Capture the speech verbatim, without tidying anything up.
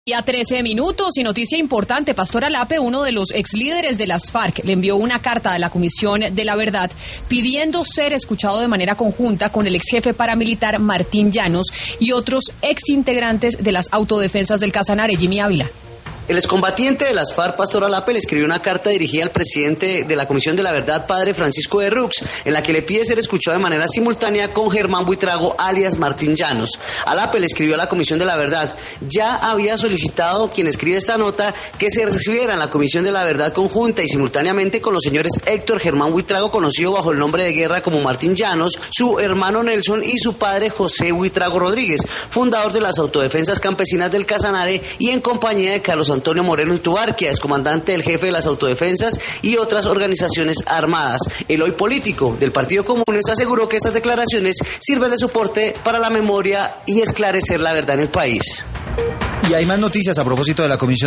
Y a trece minutos y noticia importante, Pastor Alape, uno de los ex líderes de las FARC, le envió una carta a la Comisión de la Verdad pidiendo ser escuchado de manera conjunta con el ex jefe paramilitar Martín Llanos y otros ex integrantes de las autodefensas del Casanare. Jimmy Ávila. El excombatiente de las FARC, Pastor Alape, le escribió una carta dirigida al presidente de la Comisión de la Verdad, padre Francisco de Rux, en la que le pide ser escuchado de manera simultánea con Germán Buitrago, alias Martín Llanos. Alape le escribió a la Comisión de la Verdad. Ya había solicitado, quien escribe esta nota, que se recibiera en la Comisión de la Verdad conjunta y simultáneamente con los señores Héctor Germán Buitrago, conocido bajo el nombre de guerra como Martín Llanos, su hermano Nelson y su padre José Buitrago Rodríguez, fundador de las autodefensas campesinas del Casanare, y en compañía de Carlos Antonio Moreno Itubarquia, excomandante del jefe de las autodefensas y otras organizaciones armadas. El hoy político del Partido Comunes aseguró que estas declaraciones sirven de soporte para la memoria y esclarecer la verdad en el país. Y hay más noticias a propósito de la Comisión